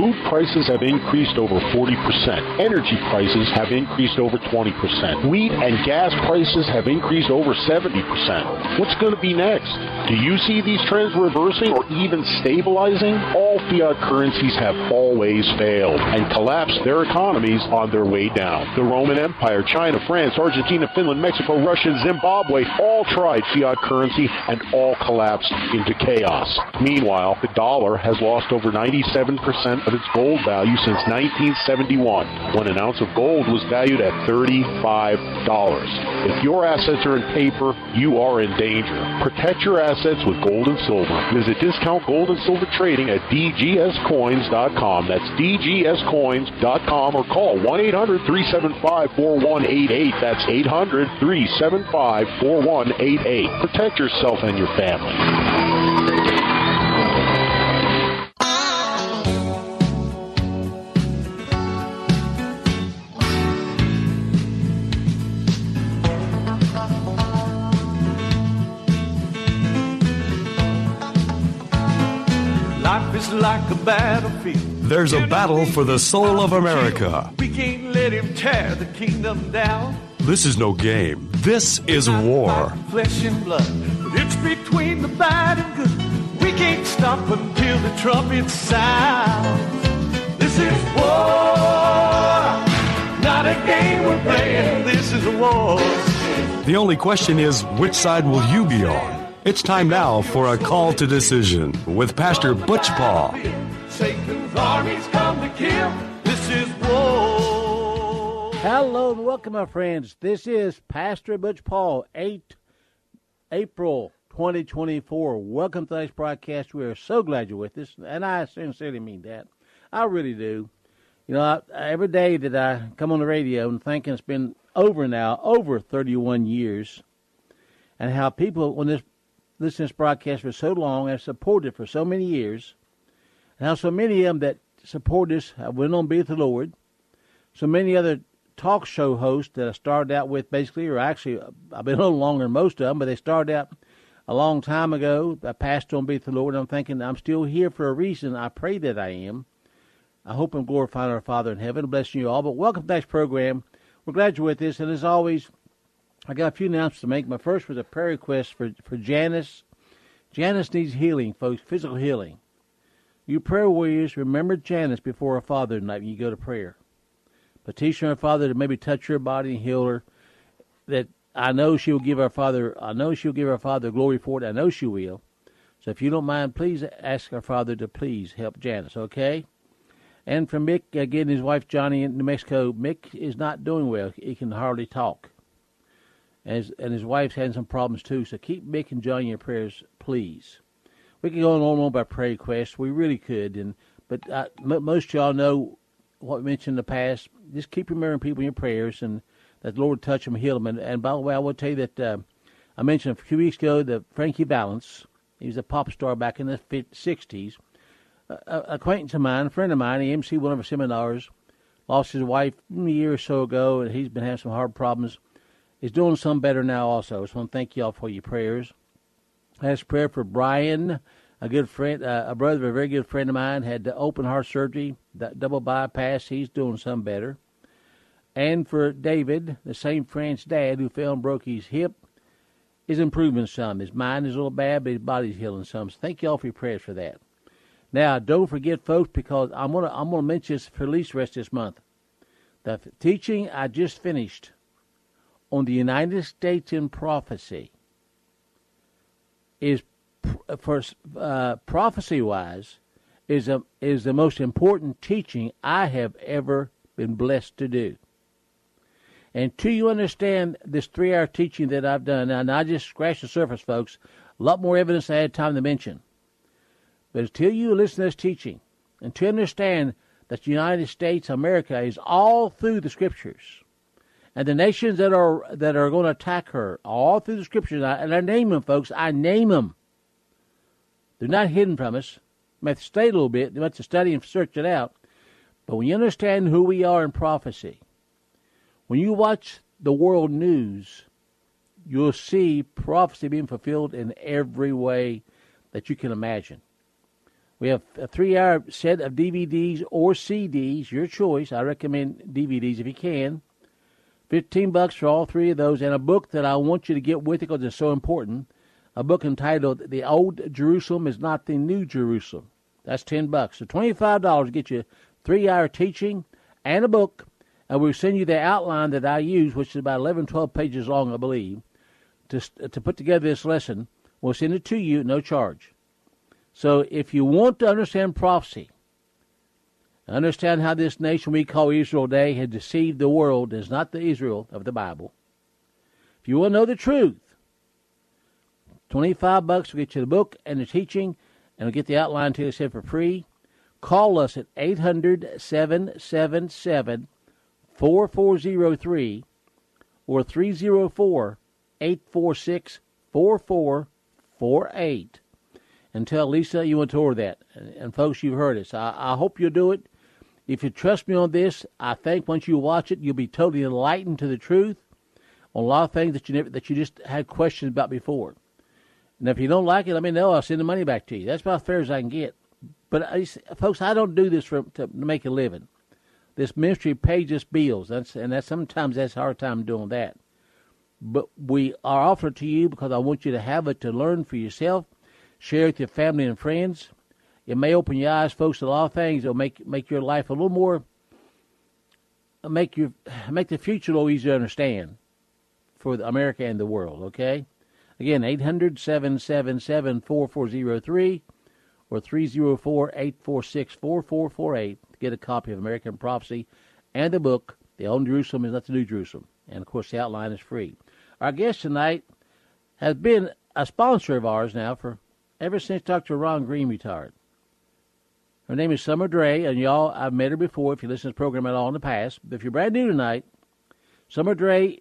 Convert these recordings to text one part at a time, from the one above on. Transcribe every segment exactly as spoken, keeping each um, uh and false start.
Food prices have increased over forty percent. Energy prices have increased over twenty percent. Wheat and gas prices have increased over seventy percent. What's going to be next? Do you see these trends reversing or even stabilizing? All fiat currencies have always failed and collapsed their economies on their way down. The Roman Empire, China, France, Argentina, Finland, Mexico, Russia, Zimbabwe all tried fiat currency and all collapsed into chaos. Meanwhile, the dollar has lost over ninety-seven percent of its gold value since nineteen seventy-one, when an ounce of gold was valued at thirty-five dollars. If your assets are in paper, you are in danger. Protect your assets with gold and silver. Visit Discount Gold and Silver Trading at d g s coins dot com. That's d g s coins dot com, or call one eight hundred three seven five four one eight eight. That's eight hundred three seven five four one eight eight. Protect yourself and your family. Like a battlefield. There's a battle for the soul of America. We can't let him tear the kingdom down. This is no game. This is war. Flesh and blood, but it's between the bad and good. We can't stop until the trumpet sounds. This is war, not a game we're playing. This is a war. The only question is, which side will you be on? It's time now for a call to decision with Pastor Butch Paul. Satan's armies come to kill. This is war. Hello and welcome, my friends. This is Pastor Butch Paul, eighth April twenty twenty-four. Welcome to today's broadcast. We are so glad you're with us, and I sincerely mean that. I really do. You know, I, every day that I come on the radio and thinking it's been over now, over thirty-one years, and how people, when this listen to this broadcast for so long, have supported it for so many years, and how so many of them that support us have went on to be with the Lord. So many other talk show hosts that I started out with, basically, or actually, I've been on longer than most of them, but they started out a long time ago. I passed on to be with the Lord, and I'm thinking, I'm still here for a reason. I pray that I am. I hope I'm glorifying our Father in heaven, blessing you all. But welcome to tonight's program. We're glad you're with us, and as always, I got a few announcements to make. My first was a prayer request for, for Janice. Janice needs healing, folks, physical healing. You prayer warriors, remember Janice before her Father tonight when you go to prayer. Petition her Father to maybe touch her body and heal her. That I know she'll give our Father, I know she'll give our Father glory for it. I know she will. So if you don't mind, please ask our Father to please help Janice, okay? And for Mick, again, his wife Johnny in New Mexico, Mick is not doing well. He can hardly talk. And his, and his wife's having some problems too, so keep Mick and Johnny in your prayers, please. We could go on and on by prayer requests. We really could, and but uh, m- most of y'all know what we mentioned in the past. Just keep remembering people in your prayers, and that the Lord will touch them and heal them. And, and by the way, I will tell you that uh, I mentioned a few weeks ago that Frankie Valance, he was a pop star back in the sixties. Uh, an acquaintance of mine, a friend of mine, he emceed one of our seminars, lost his wife a year or so ago, and he's been having some hard problems. He's doing some better now also. So I want to thank you all for your prayers. I asked prayer for Brian, a good friend, uh, a brother of a very good friend of mine, had the open heart surgery, that double bypass. He's doing some better. And for David, the same friend's dad who fell and broke his hip, is improving some. His mind is a little bad, but his body's healing some. So thank you all for your prayers for that. Now, don't forget, folks, because I'm gonna I'm gonna mention this for at least the rest of this month. The teaching I just finished on the United States in prophecy is, for uh, prophecy-wise, is a, is the most important teaching I have ever been blessed to do. And till you understand this three-hour teaching that I've done, and I just scratched the surface, folks, a lot more evidence I had time to mention. But until you listen to this teaching, and to understand that the United States, America, is all through the Scriptures, and the nations that are that are going to attack her, all through the Scriptures, and I name them, folks, I name them. They're not hidden from us. You have to study a little bit. You have to study and search it out. But when you understand who we are in prophecy, when you watch the world news, you'll see prophecy being fulfilled in every way that you can imagine. We have a three-hour set of D V Ds or C Ds, your choice. I recommend D V Ds if you can. Fifteen bucks for all three of those, and a book that I want you to get with it because it's so important. A book entitled "The Old Jerusalem Is Not the New Jerusalem." That's ten bucks. So twenty-five dollars to get you three-hour teaching and a book, and we'll send you the outline that I use, which is about eleven, twelve pages long, I believe, to to put together this lesson. We'll send it to you, no charge. So if you want to understand prophecy, understand how this nation we call Israel today has deceived the world, is not the Israel of the Bible. If you want to know the truth, twenty-five bucks will get you the book and the teaching, and we'll get the outline to you sent for free. Call us at eight hundred, seven seven seven, four four zero three or three zero four, eight four six, four four four eight. And tell Lisa you want to order that. And, and folks, you've heard it. So I, I hope you'll do it. If you trust me on this, I think once you watch it, you'll be totally enlightened to the truth on a lot of things that you never, that you just had questions about before. And if you don't like it, let me know. I'll send the money back to you. That's about as fair as I can get. But, I, folks, I don't do this for to make a living. This ministry pays us bills, that's, and that's sometimes that's a hard time doing that. But we are offering it to you because I want you to have it to learn for yourself, share with your family and friends. It may open your eyes, folks, to a lot of things. It'll make make your life a little more, make your make the future a little easier to understand for America and the world, okay? Again, eight hundred, seven seven seven, four four zero three or three zero four, eight four six, four four four eight to get a copy of American Prophecy and the book, The Old Jerusalem Is Not the New Jerusalem. And, of course, the outline is free. Our guest tonight has been a sponsor of ours now for ever since Doctor Ron Green retired. Her name is Summer Dray, and y'all, I've met her before if you listen to the program at all in the past. But if you're brand new tonight, Summer Dray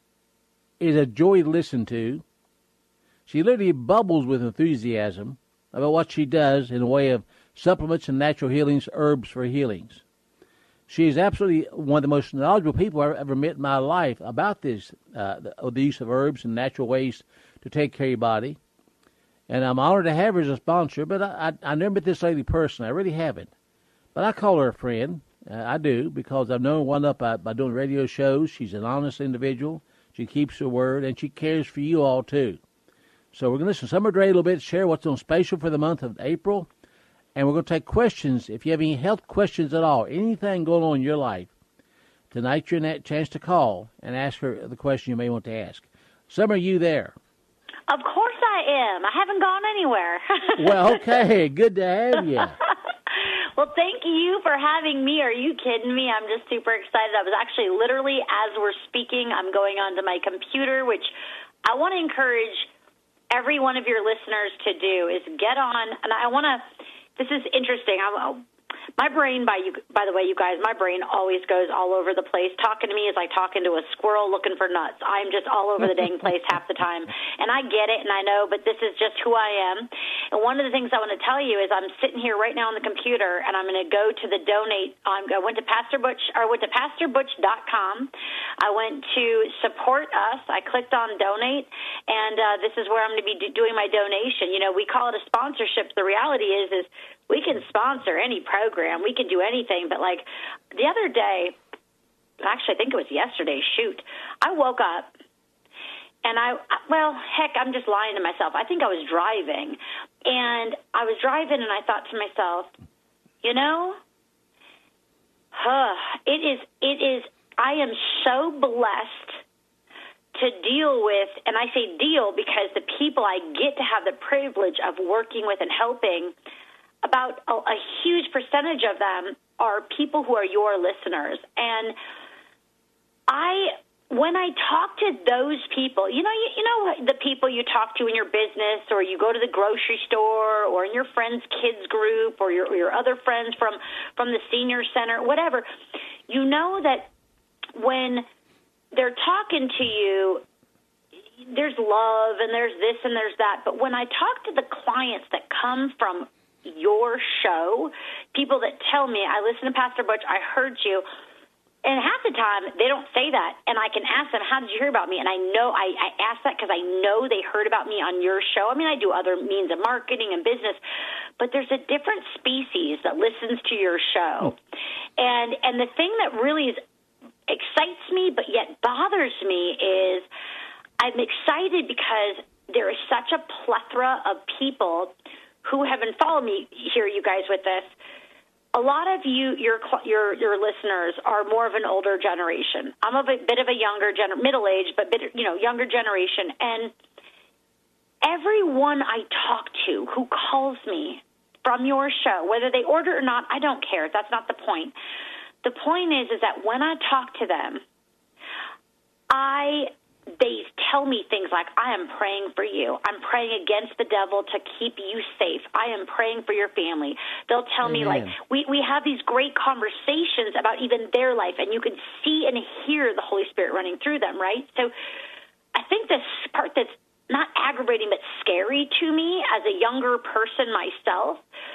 is a joy to listen to. She literally bubbles with enthusiasm about what she does in the way of supplements and natural healings, herbs for healings. She is absolutely one of the most knowledgeable people I've ever met in my life about this, uh, the, the use of herbs and natural ways to take care of your body. And I'm honored to have her as a sponsor, but I, I, I never met this lady personally. I really haven't. But I call her a friend. Uh, I do, because I've known her one up by, by doing radio shows. She's an honest individual. She keeps her word, and she cares for you all, too. So we're going to listen to Summer Dray a little bit, share what's on special for the month of April. And we're going to take questions. If you have any health questions at all, anything going on in your life, tonight's your chance to call and ask her the question you may want to ask. Summer, are you there? Of course I am. I haven't gone anywhere. Well, okay. Good to have you. Well, thank you for having me. Are you kidding me? I'm just super excited. I was actually literally, as we're speaking, I'm going onto my computer, which I want to encourage every one of your listeners to do, is get on, and I want to, this is interesting. I, my brain, by you, by the way, you guys, my brain always goes all over the place. Talking to me is like talking to a squirrel looking for nuts. I'm just all over the dang place half the time. And I get it, and I know, but this is just who I am. And one of the things I want to tell you is I'm sitting here right now on the computer, and I'm going to go to the donate. Um, I went to Pastor Butch, or went to pastor butch dot com. I went to support us. I clicked on donate, and uh, this is where I'm going to be do- doing my donation. You know, we call it a sponsorship. The reality is, is we can sponsor any program. We can do anything. But, like, the other day, actually, I think it was yesterday, shoot, I woke up, and I, well, heck, I'm just lying to myself. I think I was driving, and I was driving, and I thought to myself, you know, huh, it is, it is, I am so blessed to deal with, and I say deal because the people I get to have the privilege of working with and helping, about a, a huge percentage of them are people who are your listeners. And I, when I talk to those people, you know, you, you know the people you talk to in your business, or you go to the grocery store, or in your friend's kids group, or your, or your other friends from, from the senior center, whatever, you know that when they're talking to you, there's love and there's this and there's that. But when I talk to the clients that come from your show, people that tell me, I listen to Pastor Butch, I heard you, And half the time, they don't say that, and I can ask them, how did you hear about me? And I know I, I ask that because I know they heard about me on your show. I mean, I do other means of marketing and business, but there's a different species that listens to your show. And and the thing that really is, excites me but yet bothers me is I'm excited because there is such a plethora of people who have been following me here, you guys, with this. A lot of you, your your your listeners, are more of an older generation. I'm a bit, bit of a younger, gener- middle-aged, but bit, you know, younger generation. And everyone I talk to who calls me from your show, whether they order or not, I don't care. That's not the point. The point is, is that when I talk to them, I they tell me things like, I am praying for you. I'm praying against the devil to keep you safe. I am praying for your family. They'll tell Amen. me, like, we, we have these great conversations about even their life, and you can see and hear the Holy Spirit running through them, right? So I think this part that's not aggravating but scary to me as a younger person myself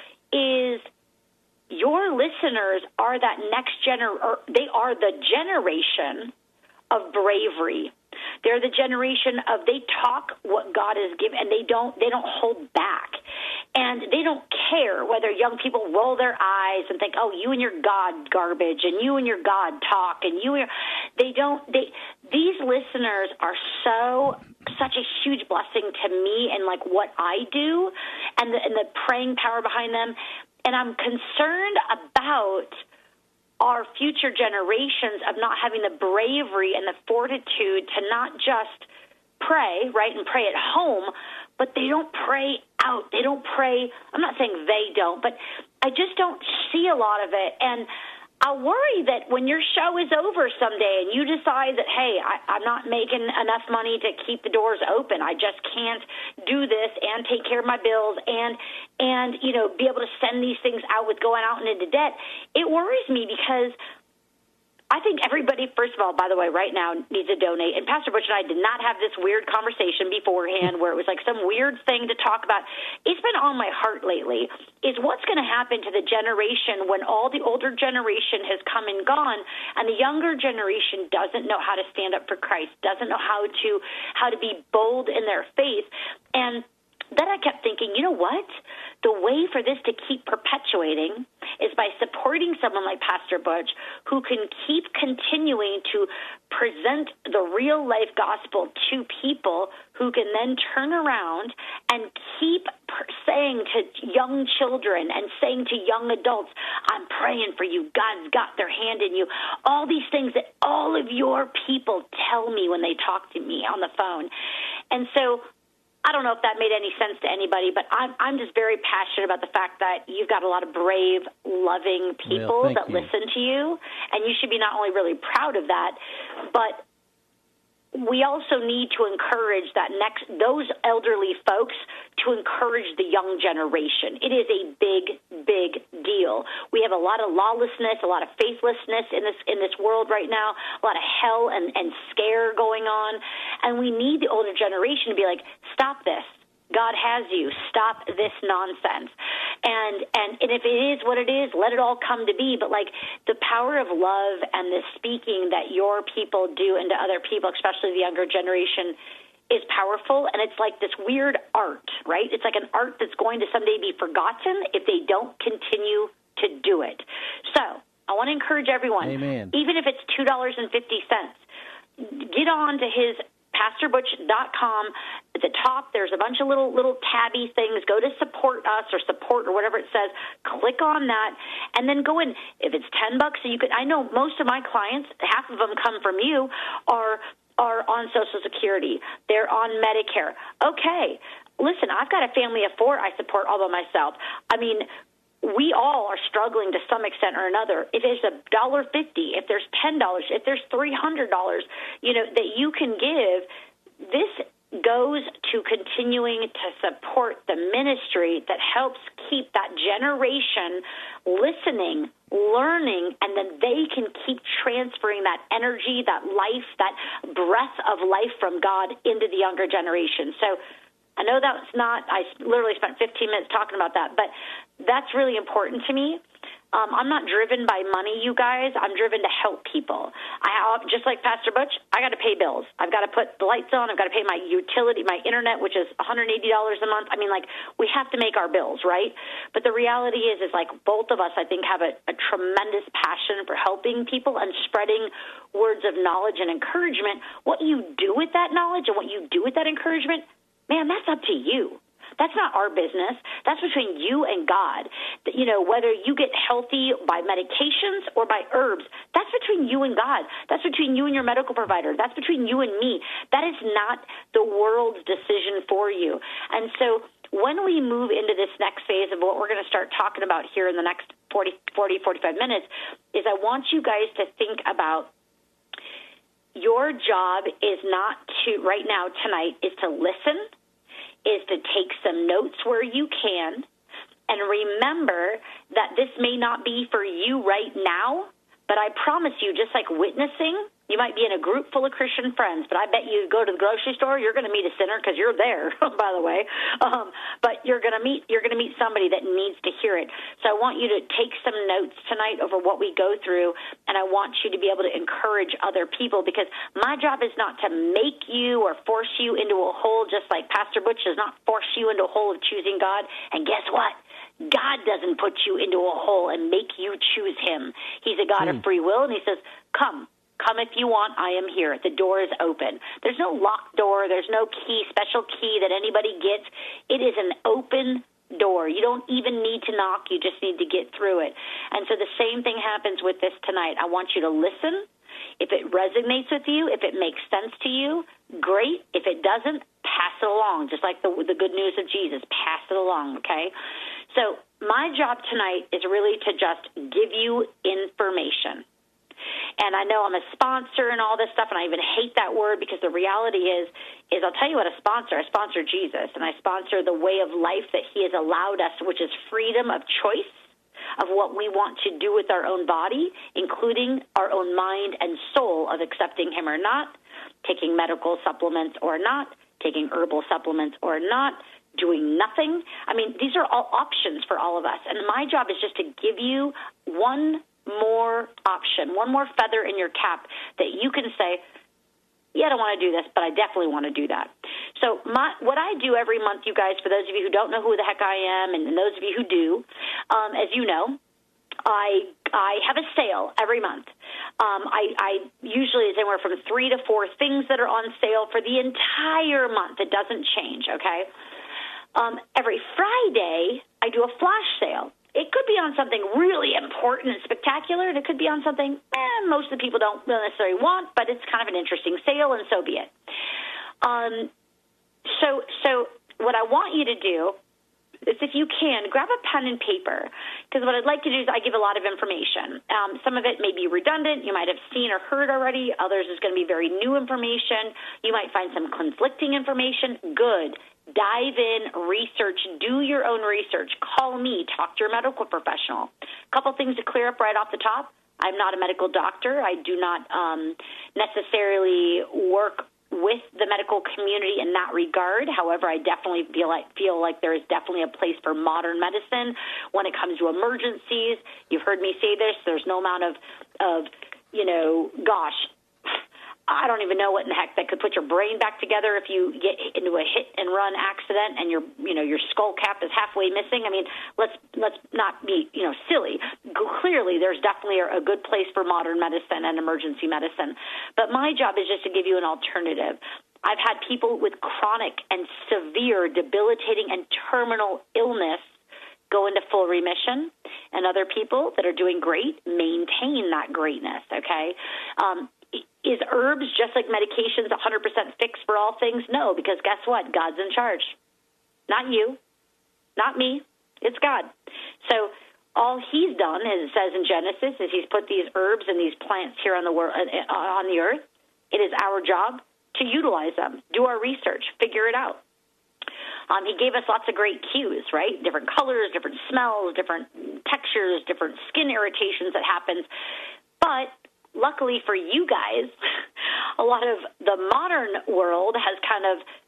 is your listeners are that next gener- or they are the generation of bravery. They're the generation of they talk what God has given, and they don't they don't hold back, and they don't care whether young people roll their eyes and think, oh, you and your God garbage, and you and your God talk, and you and your, they don't they these listeners are so such a huge blessing to me and like what I do, and the, and the praying power behind them, and I'm concerned about our future generations of not having the bravery and the fortitude to not just pray, right, and pray at home, but they don't pray out. They don't pray. I'm not saying they don't, but I just don't see a lot of it. And I worry that when your show is over someday and you decide that, hey, I, I'm not making enough money to keep the doors open, I just can't do this and take care of my bills and, and you know, be able to send these things out with going out and into debt, it worries me because I think everybody, first of all, by the way, right now needs to donate. And Pastor Butch and I did not have this weird conversation beforehand where it was like some weird thing to talk about. It's been on my heart lately is what's going to happen to the generation when all the older generation has come and gone and the younger generation doesn't know how to stand up for Christ, doesn't know how to how to be bold in their faith. And then I kept thinking, you know what? The way for this to keep perpetuating is by supporting someone like Pastor Butch who can keep continuing to present the real-life gospel to people who can then turn around and keep saying to young children and saying to young adults, I'm praying for you. God's got their hand in you. All these things that all of your people tell me when they talk to me on the phone. And so I don't know if that made any sense to anybody, but I'm I'm just very passionate about the fact that you've got a lot of brave, loving people well, that you. listen to you, and you should be not only really proud of that, but we also need to encourage that next those elderly folks to encourage the young generation. It is a big, big deal. We have a lot of lawlessness, a lot of faithlessness in this in this world right now, a lot of hell and, and scare going on, and we need the older generation to be like, stop this. God has you. Stop this nonsense. And, and and if it is what it is, let it all come to be. But, like, the power of love and the speaking that your people do into other people, especially the younger generation, is powerful. And it's like this weird art, right? It's like an art that's going to someday be forgotten if they don't continue to do it. So I want to encourage everyone, Amen. Even if it's two dollars and fifty cents, get on to his pastor butch dot com. At the top, there's a bunch of little little tabby things. Go to support us or support or whatever it says. Click on that, and then go in. If it's ten bucks, so you could. I know most of my clients, half of them come from you, are are on Social Security. They're on Medicare. Okay, listen, I've got a family of four I support all by myself. I mean, we all are struggling to some extent or another. If it's a dollar fifty, if there's ten dollars, if there's three hundred dollars, you know, that you can give, this goes to continuing to support the ministry that helps keep that generation listening, learning, and then they can keep transferring that energy, that life, that breath of life from God into the younger generation. So I know that's not, I literally spent fifteen minutes talking about that, but that's really important to me. Um, I'm not driven by money, you guys. I'm driven to help people. I just like Pastor Butch, I got to pay bills. I've got to put the lights on. I've got to pay my utility, my internet, which is one hundred eighty dollars a month. I mean, like, we have to make our bills, right? But the reality is, is like both of us, I think, have a, a tremendous passion for helping people and spreading words of knowledge and encouragement. What you do with that knowledge and what you do with that encouragement, man, that's up to you. That's not our business. That's between you and God. You know, whether you get healthy by medications or by herbs, that's between you and God. That's between you and your medical provider. That's between you and me. That is not the world's decision for you. And so when we move into this next phase of what we're going to start talking about here in the next forty, forty, forty-five minutes, is I want you guys to think about your job is not to, right now, tonight, is to listen, is to take some notes where you can, and remember that this may not be for you right now, but I promise you, just like witnessing, you might be in a group full of Christian friends, but I bet you go to the grocery store, you're going to meet a sinner because you're there, by the way. Um, but you're going to meet you're going to meet somebody that needs to hear it. So I want you to take some notes tonight over what we go through, and I want you to be able to encourage other people, because my job is not to make you or force you into a hole, just like Pastor Butch does not force you into a hole of choosing God. And guess what? God doesn't put you into a hole and make you choose him. He's a God mm. of free will, and he says, come. Come if you want, I am here. The door is open. There's no locked door. There's no key, special key that anybody gets. It is an open door. You don't even need to knock. You just need to get through it. And so the same thing happens with this tonight. I want you to listen. If it resonates with you, if it makes sense to you, great. If it doesn't, pass it along, just like the, the good news of Jesus. Pass it along, okay? So my job tonight is really to just give you information. And I know I'm a sponsor and all this stuff, and I even hate that word, because the reality is, is I'll tell you what I sponsor. I sponsor Jesus, and I sponsor the way of life that he has allowed us, which is freedom of choice of what we want to do with our own body, including our own mind and soul, of accepting him or not, taking medical supplements or not, taking herbal supplements or not, doing nothing. I mean, these are all options for all of us, and my job is just to give you one more option, one more feather in your cap that you can say, yeah, I don't want to do this, but I definitely want to do that. So my, what I do every month, you guys, for those of you who don't know who the heck I am, and, and those of you who do, um, as you know, I I have a sale every month. Um, I, I usually is anywhere from three to four things that are on sale for the entire month. It doesn't change, okay? Um, every Friday, I do a flash sale. It could be on something really important and spectacular, and it could be on something eh, most of the people don't necessarily want, but it's kind of an interesting sale, and so be it. Um, so, so what I want you to do is, if you can, grab a pen and paper, because what I'd like to do is I give a lot of information. Um, some of it may be redundant. You might have seen or heard already. Others is going to be very new information. You might find some conflicting information. Good. Dive in, research, do your own research. Call me, talk to your medical professional. A couple things to clear up right off the top. I'm not a medical doctor. I do not um, necessarily work with the medical community in that regard. However, I definitely feel like feel like there is definitely a place for modern medicine when it comes to emergencies. You've heard me say this. There's no amount of, of you know, gosh, I don't even know what in the heck that could put your brain back together if you get into a hit and run accident and your, you know, your skull cap is halfway missing. I mean, let's let's not be, you know, silly. Clearly, there's definitely a good place for modern medicine and emergency medicine. But my job is just to give you an alternative. I've had people with chronic and severe, debilitating, and terminal illness go into full remission, and other people that are doing great maintain that greatness, okay? Um, Is herbs, just like medications, one hundred percent fix for all things? No, because guess what? God's in charge. Not you. Not me. It's God. So all he's done, as it says in Genesis, is he's put these herbs and these plants here on the world, on the earth. It is our job to utilize them, do our research, figure it out. Um, he gave us lots of great cues, right? Different colors, different smells, different textures, different skin irritations that happens. But luckily for you guys, a lot of the modern world has kind of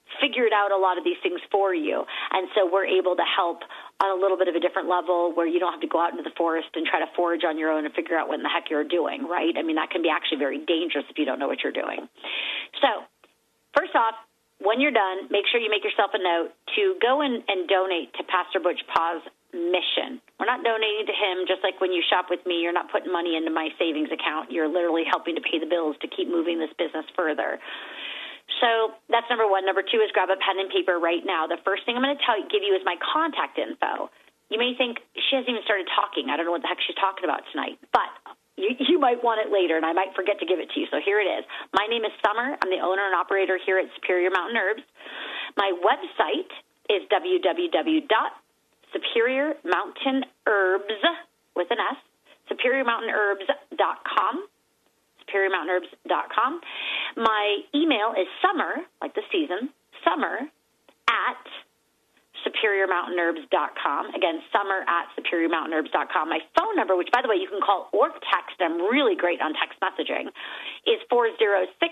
figured out a lot of these things for you. And so we're able to help on a little bit of a different level where you don't have to go out into the forest and try to forage on your own and figure out what in the heck you're doing, right? I mean, that can be actually very dangerous if you don't know what you're doing. So first off, when you're done, make sure you make yourself a note to go in and donate to Pastor Butch Pah's mission. We're not donating to him just like when you shop with me. You're not putting money into my savings account. You're literally helping to pay the bills to keep moving this business further. So that's number one. Number two is grab a pen and paper right now. The first thing I'm going to tell you, give you is my contact info. You may think she hasn't even started talking. I don't know what the heck she's talking about tonight, but you, you might want it later, and I might forget to give it to you. So here it is. My name is Summer. I'm the owner and operator here at Superior Mountain Herbs. My website is w w w dot superior mountain herbs with an S, superior mountain herbs dot com. superior mountain herbs dot com. My email is summer, like the season, summer at superior mountain herbs dot com. Again, summer at superior mountain herbs dot com. My phone number, which, by the way, you can call or text, I'm really great on text messaging, is four oh six,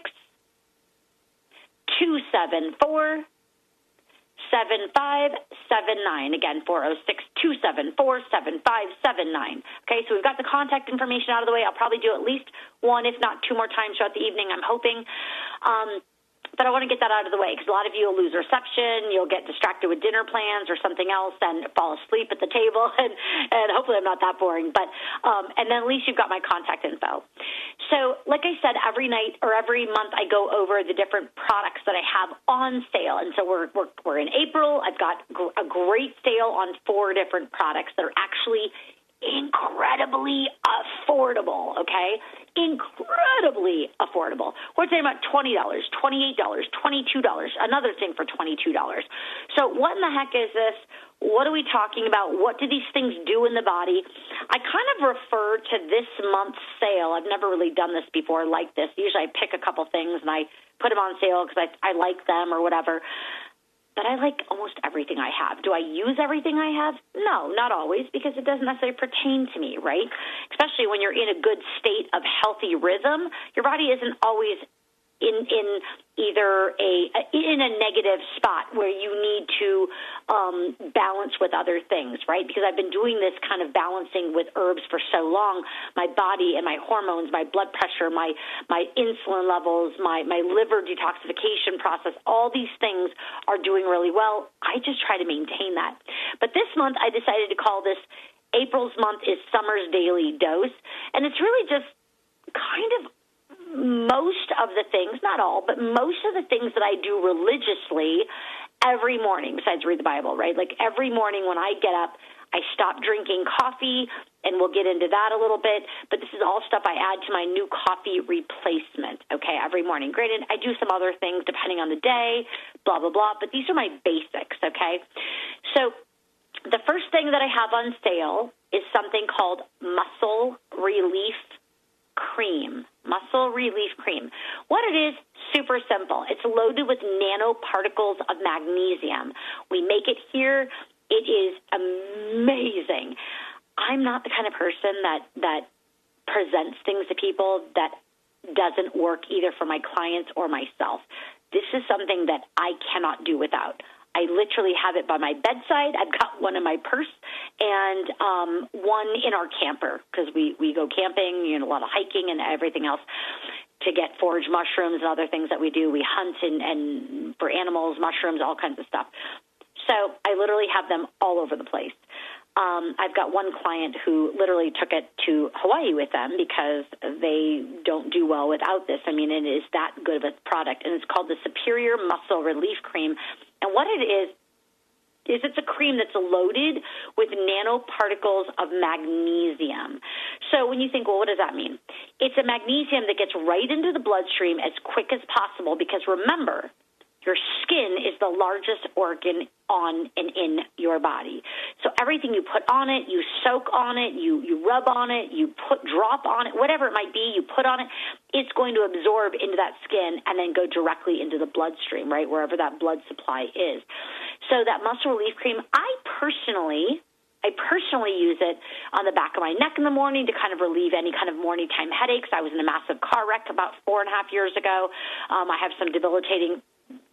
two seven four, seven five seven nine. Again, four oh six, two seven four, seven five seven nine. Okay, so we've got the contact information out of the way. I'll probably do at least one, if not two more times throughout the evening, I'm hoping. Um, but I want to get that out of the way because a lot of you will lose reception. You'll get distracted with dinner plans or something else and fall asleep at the table. And, and hopefully I'm not that boring. But um, and then at least you've got my contact info. So like I said, every night or every month I go over the different products that I have on sale. And so we're we're, we're in April. I've got a great sale on four different products that are actually incredibly affordable, okay? Incredibly affordable. We're talking about twenty dollars, twenty-eight dollars, twenty-two dollars, another thing for twenty-two dollars. So what in the heck is this? What are we talking about? What do these things do in the body? I kind of refer to this month's sale. I've never really done this before like this. Usually I pick a couple things and I put them on sale because I, I like them or whatever. But I like almost everything I have. Do I use everything I have? No, not always, because it doesn't necessarily pertain to me, right? Especially when you're in a good state of healthy rhythm, your body isn't always in in either a in a negative spot where you need to um, balance with other things, right? Because I've been doing this kind of balancing with herbs for so long, my body and my hormones, my blood pressure, my my insulin levels, my my liver detoxification process, all these things are doing really well. I just try to maintain that. But this month, I decided to call this April's month is Summer's Daily Dose, and it's really just kind of most of the things, not all, but most of the things that I do religiously every morning, besides read the Bible, right? Like every morning when I get up, I stop drinking coffee, and we'll get into that a little bit, but this is all stuff I add to my new coffee replacement, okay, every morning. Granted, I do some other things depending on the day, blah, blah, blah, but these are my basics, okay? So the first thing that I have on sale is something called Muscle Relief Cream. Muscle Relief Cream. What it is, super simple. It's loaded with nanoparticles of magnesium. We make it here. It is amazing. I'm not the kind of person that, that presents things to people that doesn't work either for my clients or myself. This is something that I cannot do without. I literally have it by my bedside. I've got one in my purse and um, one in our camper because we, we go camping, you know, a lot of hiking and everything else to get forage mushrooms and other things that we do. We hunt and, and for animals, mushrooms, all kinds of stuff. So I literally have them all over the place. Um, I've got one client who literally took it to Hawaii with them because they don't do well without this. I mean, it is that good of a product, and it's called the Superior Muscle Relief Cream. And what it is, is it's a cream that's loaded with nanoparticles of magnesium. So when you think, well, what does that mean? It's a magnesium that gets right into the bloodstream as quick as possible because, remember, your skin is the largest organ on and in your body. So everything you put on it, you soak on it, you, you rub on it, you put drop on it, whatever it might be, you put on it, it's going to absorb into that skin and then go directly into the bloodstream, right, wherever that blood supply is. So that Muscle Relief Cream, I personally... I personally use it on the back of my neck in the morning to kind of relieve any kind of morning time headaches. I was in a massive car wreck about four and a half years ago. Um, I have some debilitating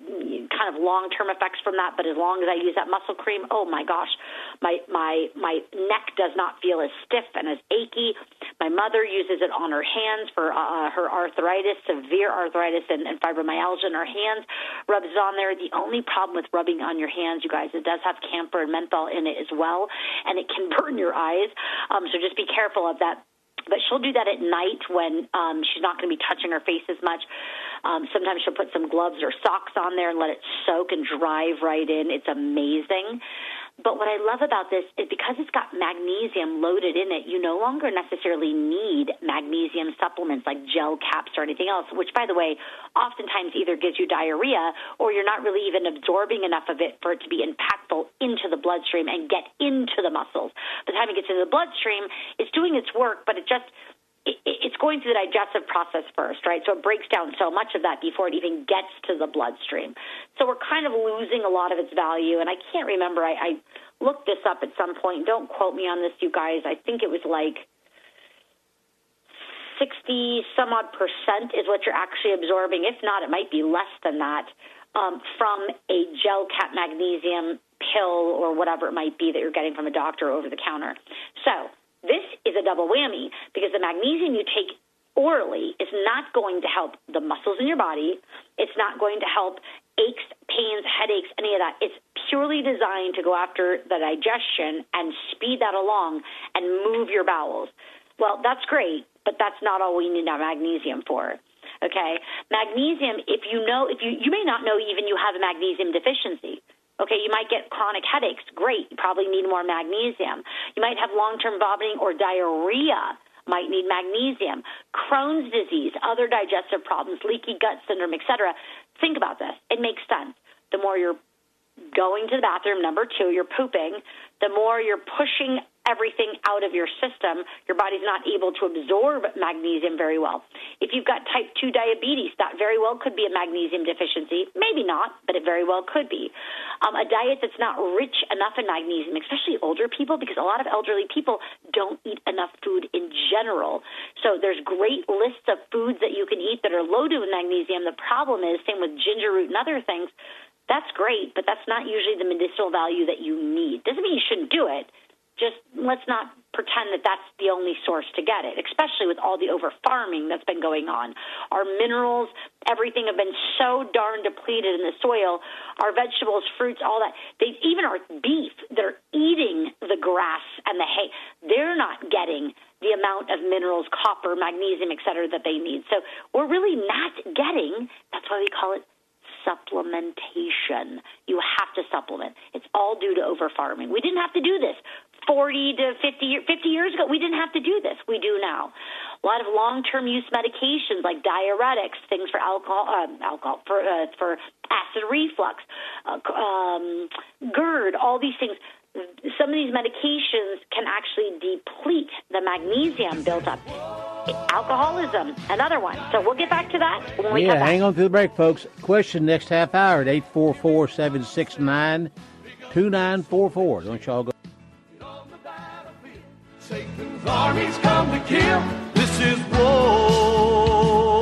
kind of long-term effects from that, but as long as I use that muscle cream, oh my gosh, my my my neck does not feel as stiff and as achy. My mother uses it on her hands for uh, her arthritis, severe arthritis and, and fibromyalgia in her hands, rubs it on there. The only problem with rubbing on your hands, you guys, it does have camphor and menthol in it as well, and it can burn your eyes, um, so just be careful of that. But she'll do that at night when um, she's not going to be touching her face as much. Um, sometimes she'll put some gloves or socks on there and let it soak and drive right in. It's amazing. But what I love about this is because it's got magnesium loaded in it, you no longer necessarily need magnesium supplements like gel caps or anything else, which, by the way, oftentimes either gives you diarrhea or you're not really even absorbing enough of it for it to be impactful into the bloodstream and get into the muscles. By the time it gets into the bloodstream, it's doing its work, but it just it, it's going through the digestive process first, right? So it breaks down so much of that before it even gets to the bloodstream. So we're kind of losing a lot of its value, and I can't remember. I, I looked this up at some point. Don't quote me on this, you guys. I think it was like sixty some odd percent is what you're actually absorbing. If not, it might be less than that um, from a gel cap magnesium pill or whatever it might be that you're getting from a doctor over the counter. So this is a double whammy because the magnesium you take orally is not going to help the muscles in your body. It's not going to help aches, pains, headaches, any of that. It's purely designed to go after the digestion and speed that along and move your bowels. Well, that's great, but that's not all we need our magnesium for. Okay? Magnesium, if you know, if you, you may not know even you have a magnesium deficiency. Okay, you might get chronic headaches. Great. You probably need more magnesium. You might have long-term vomiting or diarrhea. Might need magnesium. Crohn's disease, other digestive problems, leaky gut syndrome, et cetera. Think about this. It makes sense. The more you're going to the bathroom, number two, you're pooping, the more you're pushing everything out of your system, your body's not able to absorb magnesium very well. If you've got type two diabetes, that very well could be a magnesium deficiency. Maybe not, but it very well could be. Um, a diet that's not rich enough in magnesium, especially older people, because a lot of elderly people don't eat enough food in general. So there's great lists of foods that you can eat that are loaded with magnesium. The problem is, same with ginger root and other things, that's great, but that's not usually the medicinal value that you need. Doesn't mean you shouldn't do it. Just let's not pretend that that's the only source to get it, especially with all the over-farming that's been going on. Our minerals, everything have been so darn depleted in the soil. Our vegetables, fruits, all that. They, even our beef, they're eating the grass and the hay. They're not getting the amount of minerals, copper, magnesium, et cetera, that they need. So we're really not getting, that's why we call it supplementation. You have to supplement. It's all due to over-farming. We didn't have to do this forty to fifty, fifty years ago. We didn't have to do this. We do now. A lot of long-term use medications like diuretics, things for alcohol, um, alcohol for uh, for acid reflux, uh, um, GERD, all these things. Some of these medications can actually deplete the magnesium built up. Alcoholism, another one. So we'll get back to that when we yeah, come back. hang on through the break, folks. Question next half hour at eight four four, seven six nine, two nine four four. Don't y'all go. Satan's armies come to kill. This is war.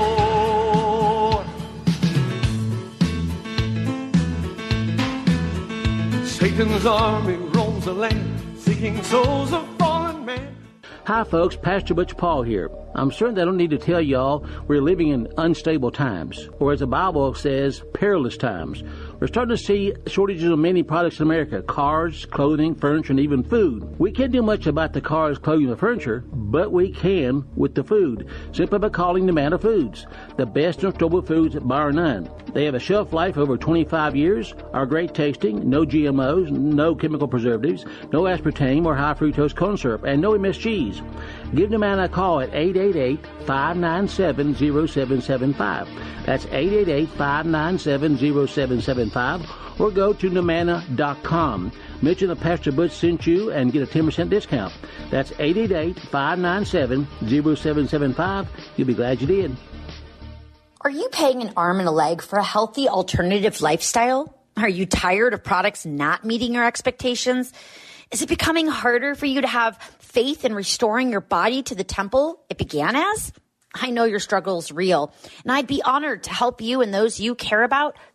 Satan's army roams the land, seeking souls of fallen man. Hi, folks. Pastor Butch Paul here. I'm certain that I don't need to tell y'all we're living in unstable times, or as the Bible says, perilous times. We're starting to see shortages of many products in America: cars, clothing, furniture, and even food. We can't do much about the cars, clothing, and furniture, but we can with the food, simply by calling Nomana Foods, the best in storable foods bar none. They have a shelf life over twenty-five years, are great tasting, no G M Os, no chemical preservatives, no aspartame or high fructose corn syrup, and no M S Gs. Give Nomana a call at eight eight eight, five nine seven, zero seven seven five. That's eight eight eight, five nine seven, zero seven seven five, or go to Nomana dot com. Mention that Pastor Butch sent you and get a ten percent discount. That's eight eight eight, five nine seven, zero seven seven five. You'll be glad you did. Are you paying an arm and a leg for a healthy alternative lifestyle? Are you tired of products not meeting your expectations? Is it becoming harder for you to have faith in restoring your body to the temple it began as? I know your struggle is real, and I'd be honored to help you and those you care about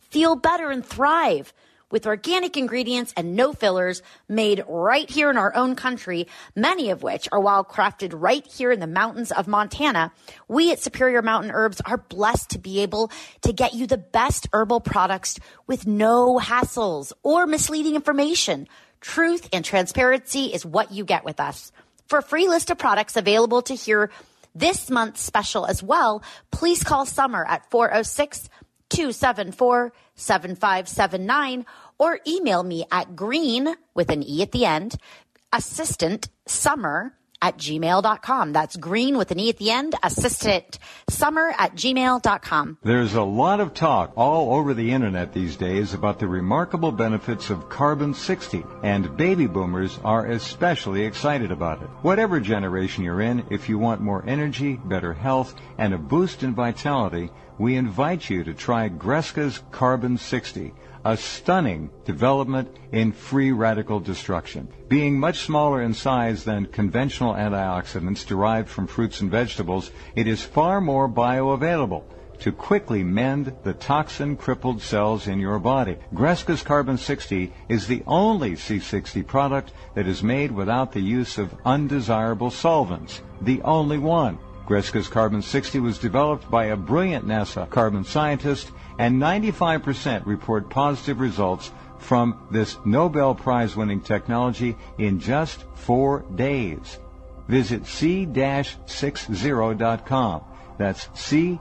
feel better, and thrive. With organic ingredients and no fillers made right here in our own country, many of which are wild crafted right here in the mountains of Montana, we at Superior Mountain Herbs are blessed to be able to get you the best herbal products with no hassles or misleading information. Truth and transparency is what you get with us. For a free list of products available to hear this month's special as well, please call Summer at four oh six, two seven four, seven five seven nine or email me at green with an E at the end, assistant summer at gmail dot com. That's green with an E at the end, assistant summer at gmail dot com. There's a lot of talk all over the internet these days about the remarkable benefits of carbon sixty, and baby boomers are especially excited about it. Whatever generation you're in, if you want more energy, better health, and a boost in vitality, we invite you to try Greska's Carbon sixty, a stunning development in free radical destruction. Being much smaller in size than conventional antioxidants derived from fruits and vegetables, it is far more bioavailable to quickly mend the toxin-crippled cells in your body. Greska's Carbon sixty is the only C sixty product that is made without the use of undesirable solvents. The only one. Greska's Carbon sixty was developed by a brilliant NASA carbon scientist, and ninety-five percent report positive results from this Nobel Prize-winning technology in just four days. Visit C sixty dot com. That's C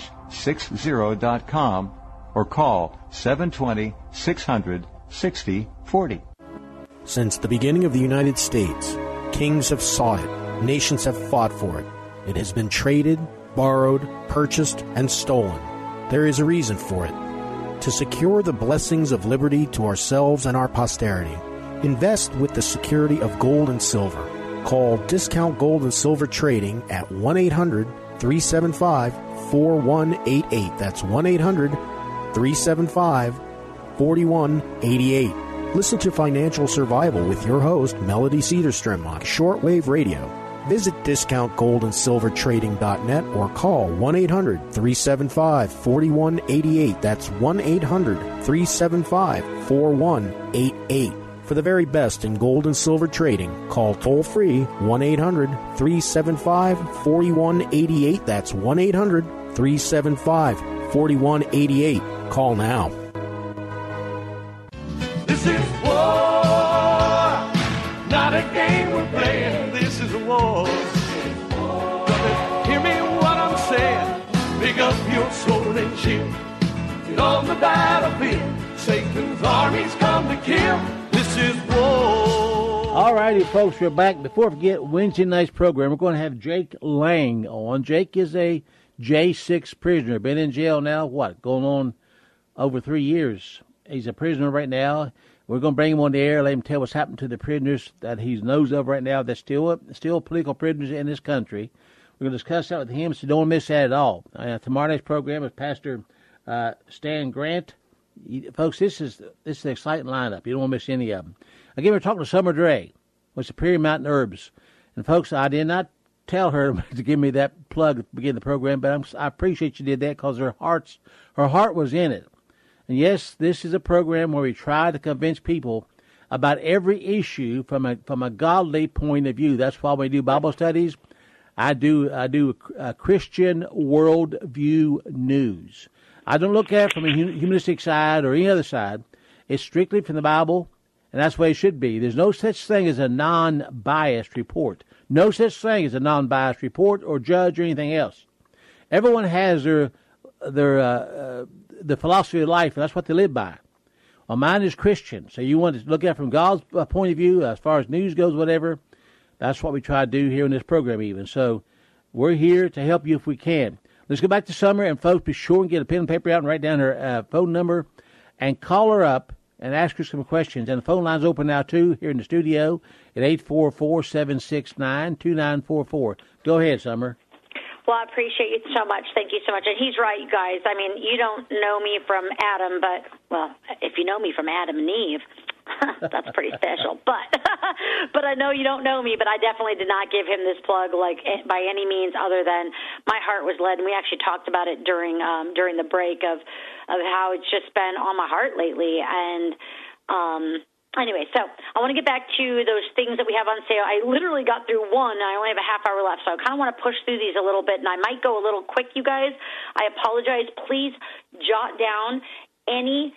sixty dot com or call seven two zero, six hundred, sixty forty. Since the beginning of the United States, kings have sought it, nations have fought for it. It has been traded, borrowed, purchased, and stolen. There is a reason for it. To secure the blessings of liberty to ourselves and our posterity, invest with the security of gold and silver. Call Discount Gold and Silver Trading at one eight hundred, three seven five, four one eight eight. That's one eight hundred, three seven five, four one eight eight. Listen to Financial Survival with your host, Melody Cedarstrom, on shortwave radio. Visit discount gold and silver trading dot net or call one eight hundred, three seven five, four one eight eight. That's one eight hundred, three seven five, four one eight eight. For the very best in gold and silver trading, call toll-free one eight hundred, three seven five, four one eight eight. That's one eight hundred, three seven five, four one eight eight. Call now. This is war, not a game we're playing. This is a war. Brother, hear me what I'm saying. Pick up your sword and shield. Get on the battlefield. Satan's armies come to kill. This is war. All righty, folks, we're back. Before I forget, Wednesday night's program, we're going to have Jake Lang on. Jake is a J six prisoner. Been in jail now, what, going on over three years. He's a prisoner right now. We're going to bring him on the air, let him tell what's happened to the prisoners that he knows of right now that's still still political prisoners in this country. We're going to discuss that with him, so don't miss that at all. Uh, tomorrow night's program is Pastor uh, Stan Grant. You, folks, this is this is an exciting lineup. You don't want to miss any of them. Again, we're talking to Summer Dray with Superior Mountain Herbs. And, folks, I did not tell her to give me that plug at the beginning of the program, but I'm, I appreciate you did that because her, heart's, her heart was in it. And yes, this is a program where we try to convince people about every issue from a from a godly point of view. That's why we do Bible studies. I do I do a Christian worldview news. I don't look at it from a humanistic side or any other side. It's strictly from the Bible, and that's the way it should be. There's no such thing as a non-biased report. No such thing as a non-biased report or judge or anything else. Everyone has their their uh, uh, the philosophy of life, and that's what they live by. Well, mine is Christian, so you want to look at it from God's point of view as far as news goes, whatever. That's what we try to do here in this program even. So we're here to help you if we can. Let's go back to Summer, and folks, be sure and get a pen and paper out and write down her uh, phone number and call her up and ask her some questions. And the phone line's open now, too, here in the studio at eight four four, seven six nine, two nine four four. Go ahead, Summer. Well, I appreciate you so much. Thank you so much. And he's right, you guys. I mean, you don't know me from Adam, but, well, if you know me from Adam and Eve, that's pretty special. But but I know you don't know me, but I definitely did not give him this plug, like, by any means other than my heart was led. And we actually talked about it during um, during the break of, of how it's just been on my heart lately. And, um Anyway, so I want to get back to those things that we have on sale. I literally got through one, and I only have a half hour left, so I kind of want to push through these a little bit, and I might go a little quick, you guys. I apologize. Please jot down any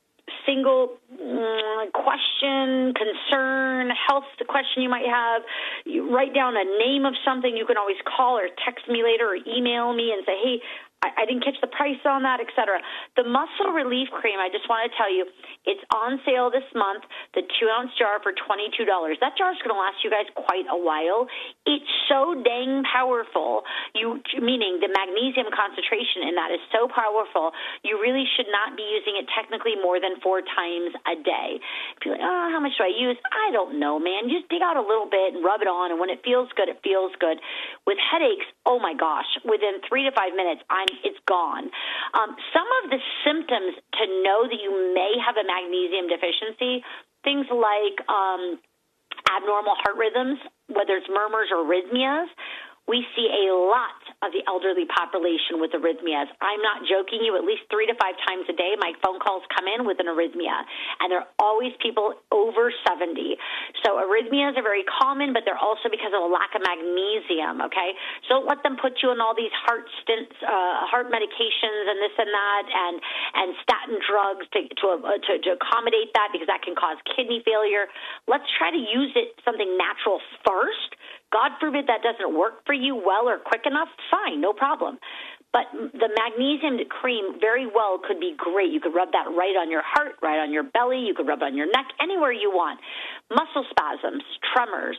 single mm, question, concern, health question you might have. You write down a name of something. You can always call or text me later or email me and say, hey, I, I didn't catch the price on that, et cetera. The Muscle Relief Cream, I just want to tell you, it's on sale this month, the two-ounce jar for twenty-two dollars. That jar is going to last you guys quite a while. It's so dang powerful, you meaning the magnesium concentration in that is so powerful, you really should not be using it technically more than four times a day. If you're like, oh, how much do I use? I don't know, man. You just dig out a little bit and rub it on, and when it feels good, it feels good. With headaches, oh, my gosh, within three to five minutes, I'm it's gone. Um, some of the symptoms to know that you may have a magnesium deficiency, things like um, abnormal heart rhythms, whether it's murmurs or arrhythmias. We see a lot of the elderly population with arrhythmias. I'm not joking you, at least three to five times a day, my phone calls come in with an arrhythmia, and they're always people over seventy. So arrhythmias are very common, but they're also because of a lack of magnesium, okay? So don't let them put you on all these heart stints, uh, heart medications and this and that, and, and statin drugs to, to, uh, to, to accommodate that, because that can cause kidney failure. Let's try to use it something natural first. God forbid that doesn't work for you well or quick enough, fine, no problem. But the magnesium cream very well could be great. You could rub that right on your heart, right on your belly. You could rub it on your neck, anywhere you want. Muscle spasms, tremors,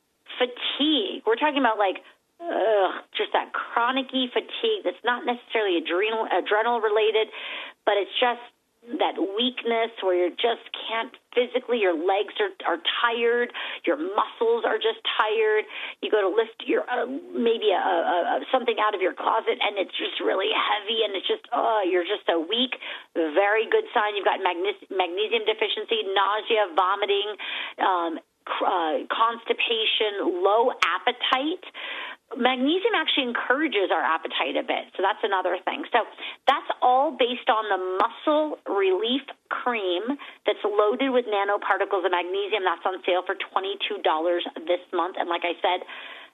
fatigue. We're talking about like ugh, just that chronic-y fatigue that's not necessarily adrenal, adrenal related, but it's just that weakness where you just can't physically, your legs are, are tired, your muscles are just tired. You go to lift your uh, maybe a, a, a, something out of your closet, and it's just really heavy, and it's just, oh, you're just so weak. Very good sign you've got magne- magnesium deficiency, nausea, vomiting, um, uh, constipation, low appetite. Magnesium actually encourages our appetite a bit, so that's another thing. So that's all based on the Muscle Relief Cream that's loaded with nanoparticles of magnesium. That's on sale for twenty-two dollars this month, and like I said,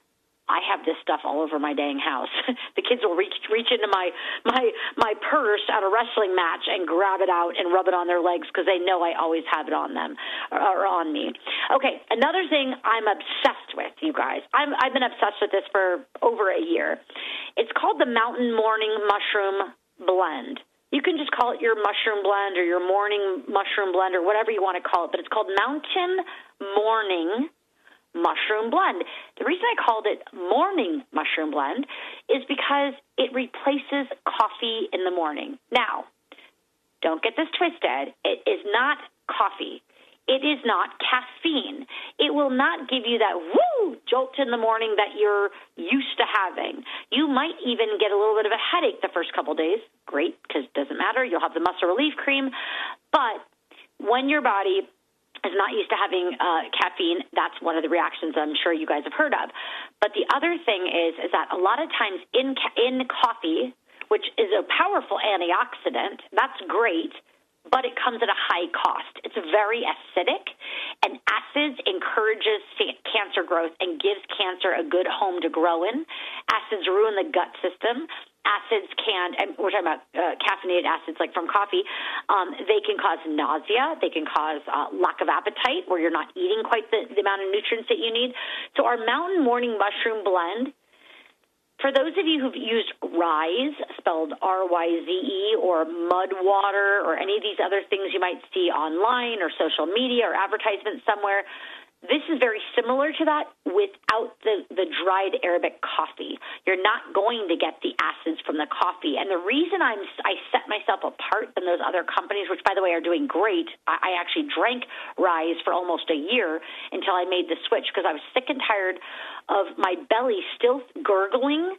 I have this stuff all over my dang house. The kids will reach reach into my my my purse at a wrestling match and grab it out and rub it on their legs because they know I always have it on them or, or on me. Okay, another thing I'm obsessed with, you guys. I'm, I've been obsessed with this for over a year. It's called the Mountain Morning Mushroom Blend. You can just call it your mushroom blend or your morning mushroom blend or whatever you want to call it, but it's called Mountain Morning Mushroom Blend. The reason I called it Morning Mushroom Blend is because it replaces coffee in the morning. Now, don't get this twisted. It is not coffee. It is not caffeine. It will not give you that woo jolt in the morning that you're used to having. You might even get a little bit of a headache the first couple days. Great, because it doesn't matter. You'll have the Muscle Relief Cream. But when your body is not used to having uh, caffeine, that's one of the reactions I'm sure you guys have heard of. But the other thing is, is that a lot of times in ca- in coffee, which is a powerful antioxidant, that's great, but it comes at a high cost. It's very acidic, and acids encourages cancer growth and gives cancer a good home to grow in. Acids ruin the gut system. Acids can, and we're talking about uh, caffeinated acids like from coffee, um, they can cause nausea. They can cause uh, lack of appetite where you're not eating quite the, the amount of nutrients that you need. So our Mountain Morning Mushroom Blend, for those of you who've used Rise, spelled R Y Z E, or Mud Water, or any of these other things you might see online or social media or advertisements somewhere, this is very similar to that without the, the dried Arabic coffee. You're not going to get the acids from the coffee. And the reason I'm, I set myself apart than those other companies, which, by the way, are doing great, I, I actually drank Rise for almost a year until I made the switch because I was sick and tired of my belly still gurgling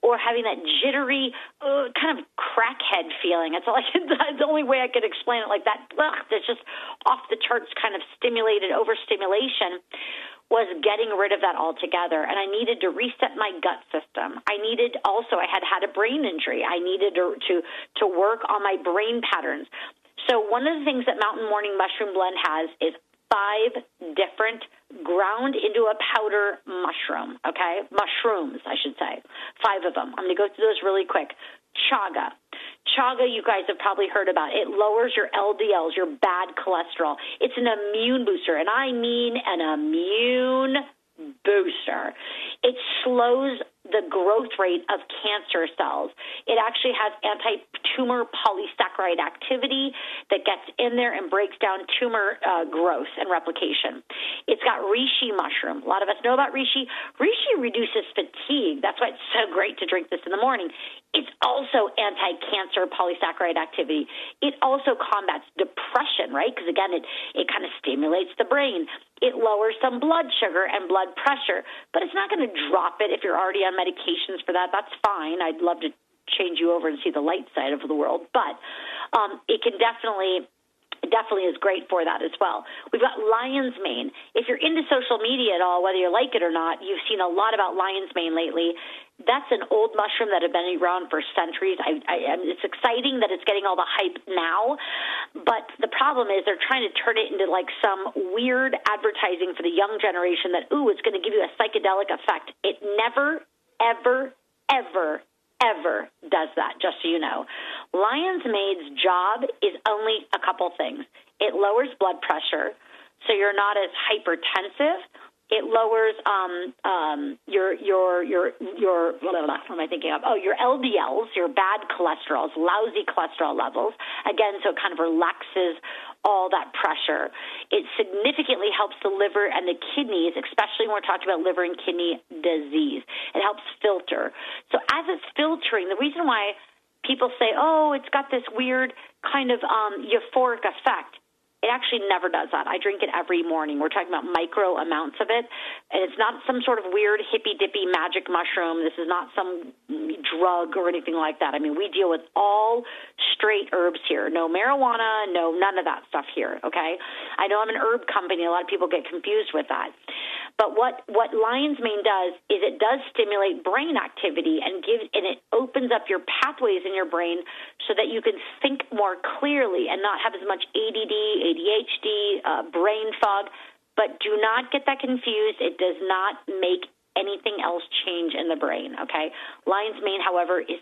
or having that jittery uh, kind of crackhead feeling. It's like it's the only way I could explain it, like that. Ugh, that's just off the charts kind of stimulated overstimulation. Was getting rid of that altogether, and I needed to reset my gut system. I needed also, I had had a brain injury. I needed to to, to work on my brain patterns. So one of the things that Mountain Morning Mushroom Blend has is five different ground into a powder mushroom, okay? Mushrooms, I should say. Five of them. I'm going to go through those really quick. Chaga. Chaga, you guys have probably heard about. It lowers your L D Ls, your bad cholesterol. It's an immune booster, and I mean an immune booster. It slows the growth rate of cancer cells. It actually has anti-tumor polysaccharide activity that gets in there and breaks down tumor uh, growth and replication. It's got reishi mushroom. A lot of us know about reishi. Reishi reduces fatigue. That's why it's so great to drink this in the morning. It's also anti-cancer polysaccharide activity. It also combats depression, right? Because, again, it, it kind of stimulates the brain. It lowers some blood sugar and blood pressure, but it's not going to drop it if you're already on medications for that. That's fine. I'd love to change you over and see the light side of the world, but um, it can definitely It definitely is great for that as well. We've got lion's mane. If you're into social media at all, whether you like it or not, you've seen a lot about lion's mane lately. That's an old mushroom that had been around for centuries. I, I, it's exciting that it's getting all the hype now, but the problem is they're trying to turn it into like some weird advertising for the young generation that, ooh, it's going to give you a psychedelic effect. It never, ever, ever, ever does that, just so you know. Lion's mane's job is only a couple things. It lowers blood pressure, so you're not as hypertensive. It lowers um, um, your your your your what am I thinking of? Oh, your L D Ls, your bad cholesterols, lousy cholesterol levels. Again, so it kind of relaxes all that pressure. It significantly helps the liver and the kidneys, especially when we're talking about liver and kidney disease. It helps filter. So as it's filtering, the reason why people say, oh, it's got this weird kind of um, euphoric effect, it actually never does that. I drink it every morning. We're talking about micro amounts of it. And it's not some sort of weird hippy-dippy magic mushroom. This is not some drug or anything like that. I mean, we deal with all straight herbs here. No marijuana, no none of that stuff here, okay? I know I'm an herb company. A lot of people get confused with that. But what, what lion's mane does is it does stimulate brain activity and gives and it opens up your pathways in your brain so that you can think more clearly and not have as much A D D, A D H D, uh, brain fog. But do not get that confused. It does not make anything else change in the brain, okay? Lion's mane, however, is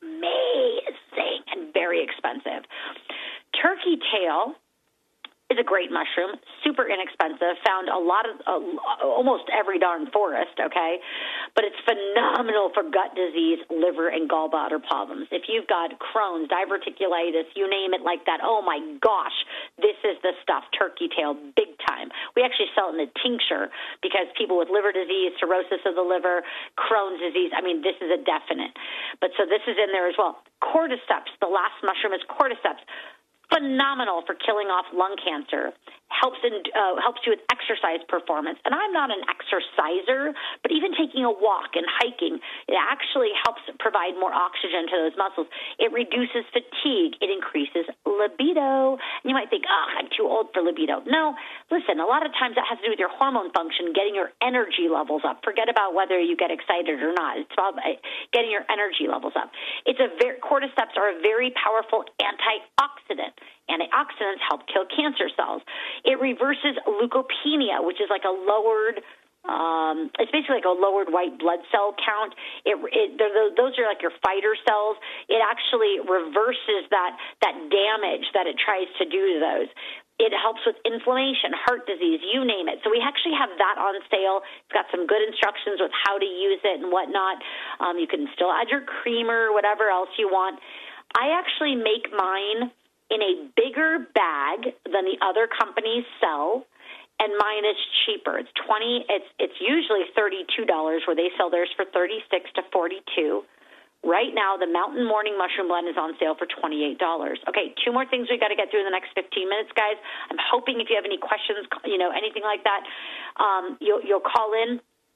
amazing and very expensive. Turkey tail is a great mushroom, super inexpensive, found a lot of, uh, almost every darn forest, okay? But it's phenomenal for gut disease, liver, and gallbladder problems. If you've got Crohn's, diverticulitis, you name it like that, oh my gosh, this is the stuff, turkey tail, big time. We actually sell it in a tincture because people with liver disease, cirrhosis of the liver, Crohn's disease, I mean, this is a definite. But so this is in there as well. Cordyceps, the last mushroom is cordyceps. Phenomenal for killing off lung cancer, helps in, uh, helps you with exercise performance. And I'm not an exerciser, but even taking a walk and hiking, it actually helps provide more oxygen to those muscles. It reduces fatigue. It increases libido. And you might think, oh, I'm too old for libido. No, listen, a lot of times that has to do with your hormone function, getting your energy levels up. Forget about whether you get excited or not. It's about getting your energy levels up. It's a very, cordyceps are a very powerful antioxidant. Antioxidants help kill cancer cells. It reverses leukopenia, which is like a lowered, um, it's basically like a lowered white blood cell count. It, it those are like your fighter cells. It actually reverses that that damage that it tries to do to those. It helps with inflammation, heart disease, you name it. So we actually have that on sale. It's got some good instructions with how to use it and whatnot. Um, you can still add your creamer, whatever else you want. I actually make mine in a bigger bag than the other companies sell, and mine is cheaper. It's twenty. It's it's usually thirty-two dollars, where they sell theirs for thirty-six to forty-two. Right now, the Mountain Morning Mushroom Blend is on sale for twenty-eight dollars. Okay, two more things we got to get through in the next fifteen minutes, guys. I'm hoping if you have any questions, you know, anything like that, um, you'll you'll call in.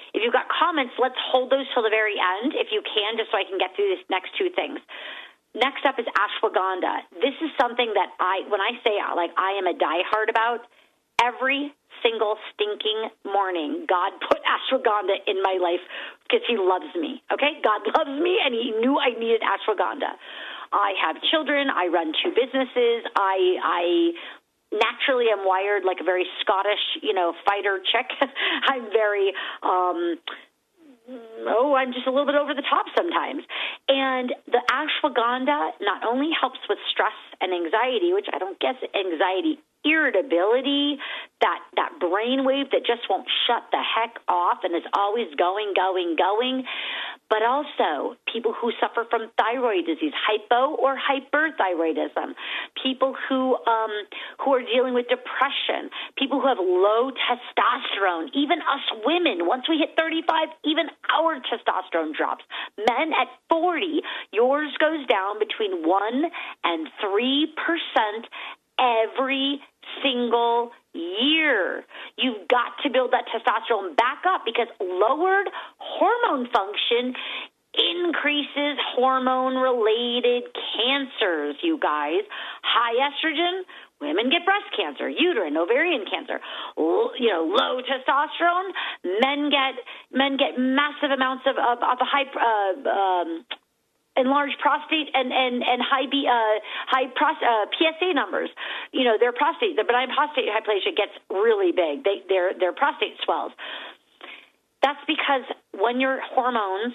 If you've got comments, let's hold those till the very end if you can, just so I can get through these next two things. Next up is ashwagandha. This is something that I, when I say like I am a diehard about, every single stinking morning, God put ashwagandha in my life because he loves me, okay? God loves me, and he knew I needed ashwagandha. I have children. I run two businesses. I, I naturally am wired like a very Scottish, you know, fighter chick. I'm very, um, oh, I'm just a little bit over the top sometimes. And the ashwagandha not only helps with stress and anxiety, which I don't guess anxiety, irritability, that, that brain wave that just won't shut the heck off and is always going, going, going, but also people who suffer from thyroid disease, hypo or hyperthyroidism, people who um, who are dealing with depression, people who have low testosterone, even us women, once we hit thirty-five, even our testosterone drops. Men at forty, yours goes down between one and three percent every single year. You've got to build that testosterone back up because lowered hormone function increases hormone-related cancers, you guys. High estrogen, women get breast cancer, uterine, ovarian cancer. You know, low testosterone, men get men get massive amounts of, of, of high uh, um, enlarged prostate and, and, and high B, uh, high pros, uh, P S A numbers. You know, their prostate, their benign prostate hyperplasia gets really big. They, their, their prostate swells. That's because when your hormones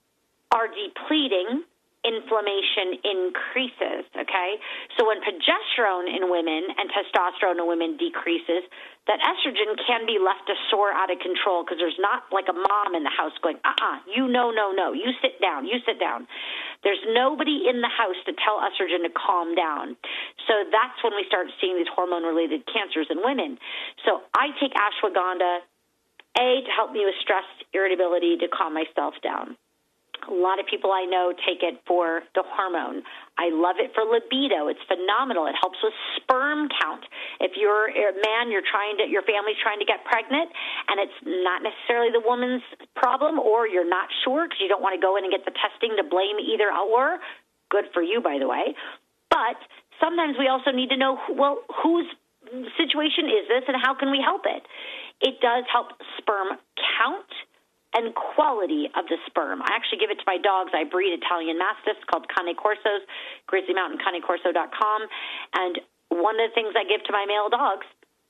are depleting, inflammation increases, okay? So when progesterone in women and testosterone in women decreases, that estrogen can be left to soar out of control because there's not like a mom in the house going, uh-uh, you no, no, no, you sit down, you sit down. There's nobody in the house to tell estrogen to calm down. So that's when we start seeing these hormone-related cancers in women. So I take ashwagandha, A, to help me with stress, irritability, to calm myself down. A lot of people I know take it for the hormone. I love it for libido. It's phenomenal. It helps with sperm count. If you're a man, you're trying to, your family's trying to get pregnant, and it's not necessarily the woman's problem, or you're not sure because you don't want to go in and get the testing to blame either or. Good for you, by the way. But sometimes we also need to know, well, whose situation is this, and how can we help it? It does help sperm count and quality of the sperm. I actually give it to my dogs. I breed Italian Mastiffs called Cane Corsos, Grizzly Mountain Cane Corso dot com. And one of the things I give to my male dogs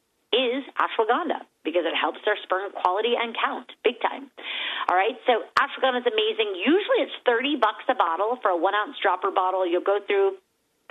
is ashwagandha because it helps their sperm quality and count big time. All right, so ashwagandha is amazing. Usually it's thirty bucks a bottle for a one-ounce dropper bottle. You'll go through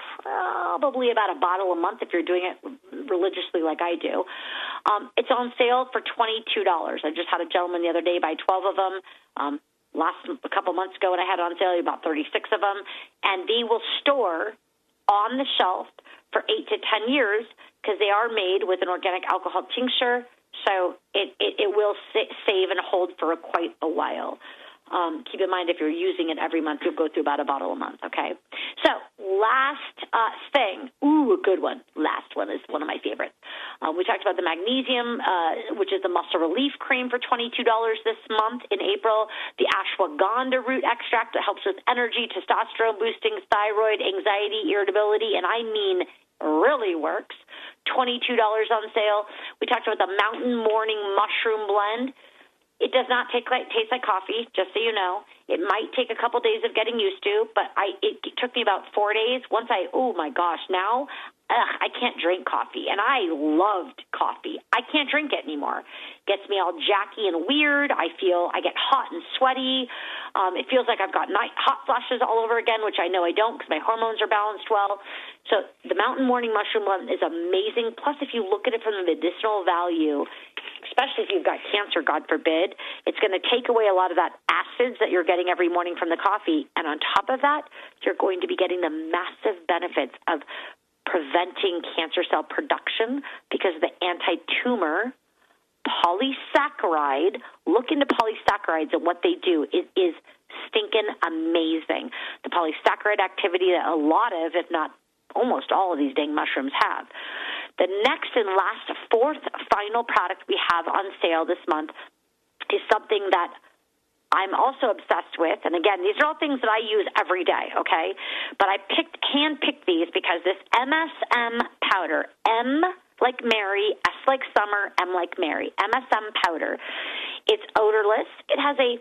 probably about a bottle a month if you're doing it religiously like I do. Um, it's on sale for twenty-two dollars. I just had a gentleman the other day buy twelve of them. Um, last a couple months ago when I had it on sale, about thirty-six of them. And they will store on the shelf for eight to ten years because they are made with an organic alcohol tincture. So it, it, it will save and hold for a, quite a while. Um, keep in mind, if you're using it every month, you'll go through about a bottle a month, okay? So last uh, thing, ooh, a good one. Last one is one of my favorites. Uh, we talked about the magnesium, uh, which is the muscle relief cream for twenty-two dollars this month in April. The ashwagandha root extract that helps with energy, testosterone boosting, thyroid, anxiety, irritability, and I mean really works. twenty-two dollars on sale. We talked about the Mountain Morning Mushroom Blend. It does not take like, taste like coffee, just so you know. It might take a couple days of getting used to, but I it took me about four days. Once I, oh, my gosh, now ugh, I can't drink coffee, and I loved coffee. I can't drink it anymore. It gets me all jacky and weird. I feel I get hot and sweaty. Um, it feels like I've got night hot flashes all over again, which I know I don't because my hormones are balanced well. So the Mountain Morning Mushroom Blend is amazing. Plus, if you look at it from the medicinal value, especially if you've got cancer, God forbid, it's going to take away a lot of that acids that you're getting every morning from the coffee. And on top of that, you're going to be getting the massive benefits of preventing cancer cell production because of the anti-tumor polysaccharide. Look into polysaccharides and what they do. It is stinking amazing. The polysaccharide activity that a lot of, if not almost all of these dang mushrooms have. The next and last, fourth, final product we have on sale this month is something that I'm also obsessed with. And again, these are all things that I use every day, okay? But I picked, hand-picked these because this M S M powder, M like Mary, S like summer, M like Mary, M S M powder. It's odorless. It has a,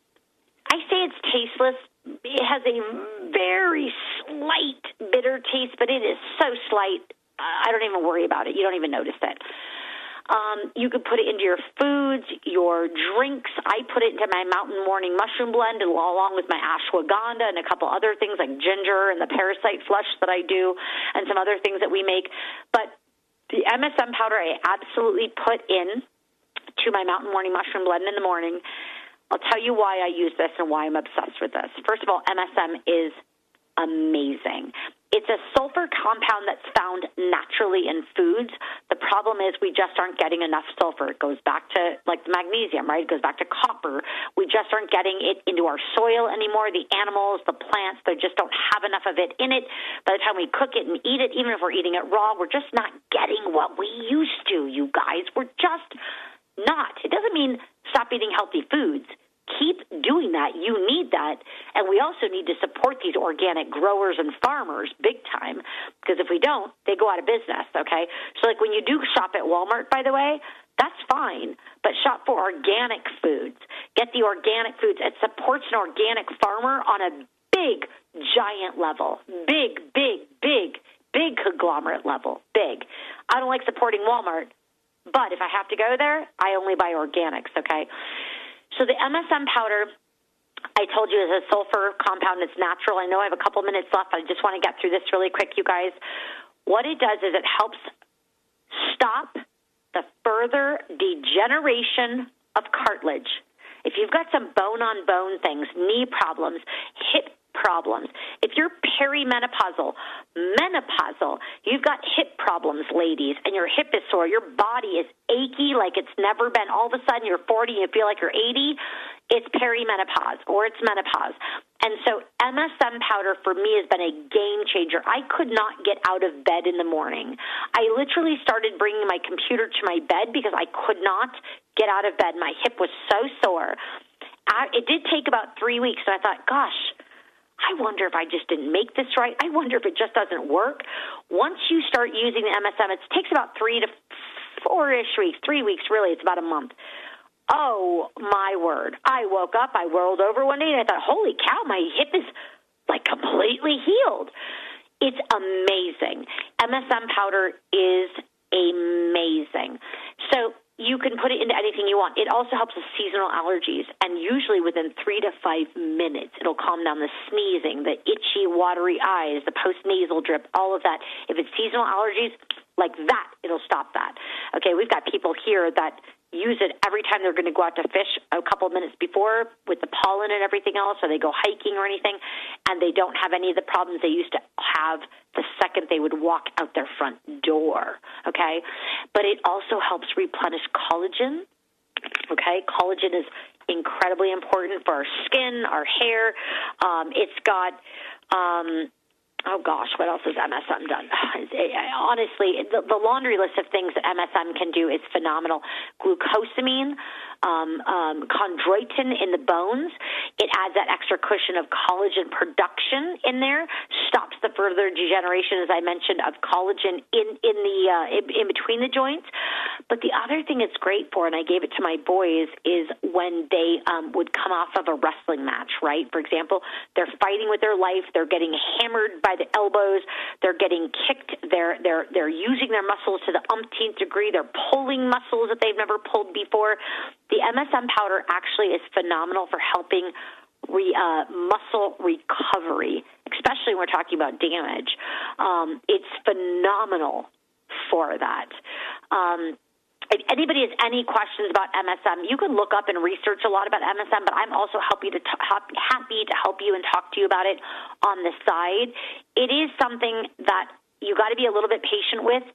I say it's tasteless. It has a very slight bitter taste, but it is so slight, I don't even worry about it. You don't even notice it. Um, you could put it into your foods, your drinks. I put it into my Mountain Morning Mushroom Blend along with my ashwagandha and a couple other things like ginger and the parasite flush that I do and some other things that we make. But the M S M powder I absolutely put in to my Mountain Morning Mushroom Blend in the morning. I'll tell you why I use this and why I'm obsessed with this. First of all, M S M is amazing. It's a sulfur compound that's found naturally in foods. The problem is we just aren't getting enough sulfur. It goes back to, like, the magnesium, right? It goes back to copper. We just aren't getting it into our soil anymore. The animals, the plants, they just don't have enough of it in it. By the time we cook it and eat it, even if we're eating it raw, we're just not getting what we used to, you guys. We're just not. It doesn't mean stop eating healthy foods. Keep doing that. You need that. And we also need to support these organic growers and farmers big time, because if we don't, they go out of business, okay? So, like, when you do shop at Walmart, by the way, that's fine, but shop for organic foods. Get the organic foods. It supports an organic farmer on a big, giant level. Big, big, big, big conglomerate level. Big. I don't like supporting Walmart, but if I have to go there, I only buy organics, okay? So the M S M powder, I told you, is a sulfur compound. It's natural. I know I have a couple minutes left. I just want to get through this really quick, you guys. What it does is it helps stop the further degeneration of cartilage. If you've got some bone-on-bone things, knee problems, hip problems, if you're perimenopausal, menopausal, you've got hip problems, ladies, and your hip is sore, your body is achy like it's never been, all of a sudden you're forty and you feel like you're eighty, it's perimenopause or it's menopause. And so M S M powder for me has been a game changer. I could not get out of bed in the morning. I literally started bringing my computer to my bed because I could not get out of bed. My hip was so sore. I, it did take about three weeks, and I thought, gosh, I wonder if I just didn't make this right. I wonder if it just doesn't work. Once you start using the M S M, it takes about three to four-ish weeks, three weeks really. It's about a month. Oh, my word. I woke up, I rolled over one day, and I thought, holy cow, my hip is, like, completely healed. It's amazing. M S M powder is amazing. So you can put it into anything you want. It also helps with seasonal allergies, and usually within three to five minutes, it'll calm down the sneezing, the itchy, watery eyes, the post-nasal drip, all of that. If it's seasonal allergies, like that, it'll stop that. Okay, we've got people here that use it every time they're going to go out to fish a couple of minutes before with the pollen and everything else, or they go hiking or anything, and they don't have any of the problems they used to have the second they would walk out their front door, okay? But it also helps replenish collagen, okay? Collagen is incredibly important for our skin, our hair. Um, it's got... Um, Oh, gosh, what else has M S M done? Honestly, the, the laundry list of things that M S M can do is phenomenal. Glucosamine, um, um, chondroitin in the bones. It adds that extra cushion of collagen production in there, stops the further degeneration, as I mentioned, of collagen in, in, the, uh, in, in between the joints. But the other thing it's great for, and I gave it to my boys, is when they um, would come off of a wrestling match, right? For example, they're fighting with their life. They're getting hammered by the elbows. They're getting kicked. They're they're they're using their muscles to the umpteenth degree. They're pulling muscles that they've never pulled before. The M S M powder actually is phenomenal for helping re, uh, muscle recovery, especially when we're talking about damage. Um, it's phenomenal for that. Um, If anybody has any questions about M S M, you can look up and research a lot about M S M, but I'm also happy to, t- happy to help you and talk to you about it on the side. It is something that you got to be a little bit patient with,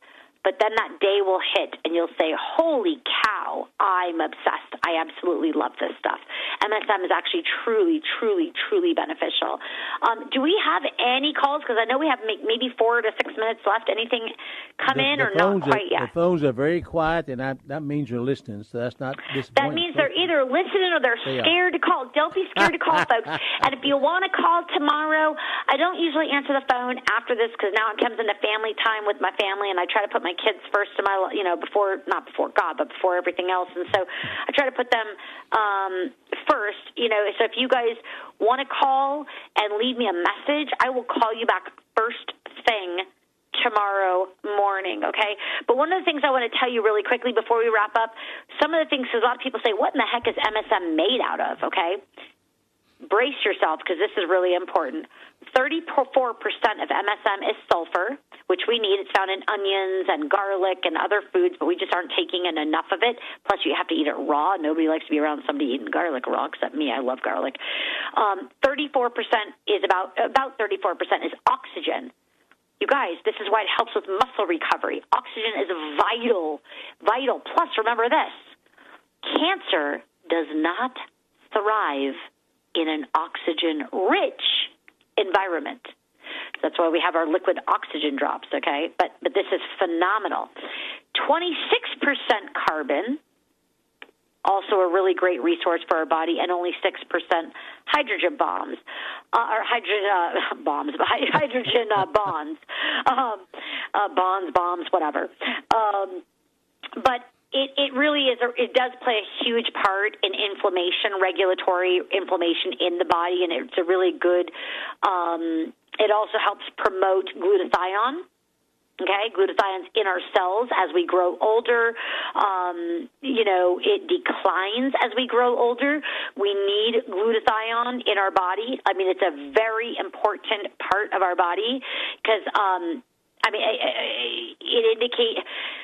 But then that day will hit, and you'll say, holy cow, I'm obsessed. I absolutely love this stuff. M S M is actually truly, truly, truly beneficial. Um, do we have any calls? Because I know we have maybe four to six minutes left. Anything come the, in the or not quite are, yet? The phones are very quiet, and I, that means you're listening, so that's not disappointing. That means they're either listening or they're they scared to call. Don't be scared to call, folks. And if you want to call tomorrow, I don't usually answer the phone after this because now it comes into family time with my family, and I try to put my kids first in my, you know, before, not before God, but before everything else. And so I try to put them um, first, you know. So if you guys want to call and leave me a message, I will call you back first thing tomorrow morning, okay? But one of the things I want to tell you really quickly before we wrap up, some of the things, because a lot of people say, what in the heck is M S M made out of, okay? Brace yourself, because this is really important. thirty-four percent of M S M is sulfur, which we need. It's found in onions and garlic and other foods, but we just aren't taking in enough of it. Plus, you have to eat it raw. Nobody likes to be around somebody eating garlic raw, except me. I love garlic. Um, thirty-four percent is about, about thirty-four percent is oxygen. You guys, this is why it helps with muscle recovery. Oxygen is vital, vital. Plus, remember this, cancer does not thrive in an oxygen-rich environment. That's why we have our liquid oxygen drops, okay? But but this is phenomenal. twenty-six percent carbon, also a really great resource for our body, and only six percent hydrogen bombs, uh, or hydrogen uh, bombs, hydrogen uh, bonds, um, uh, bonds, bombs, whatever. Um, but It, it really is, a, it does play a huge part in inflammation, regulatory inflammation in the body, and it's a really good, um, it also helps promote glutathione, okay? Glutathione's in our cells as we grow older. Um, you know, it declines as we grow older. We need glutathione in our body. I mean, it's a very important part of our body because, um, I mean, it, it indicates...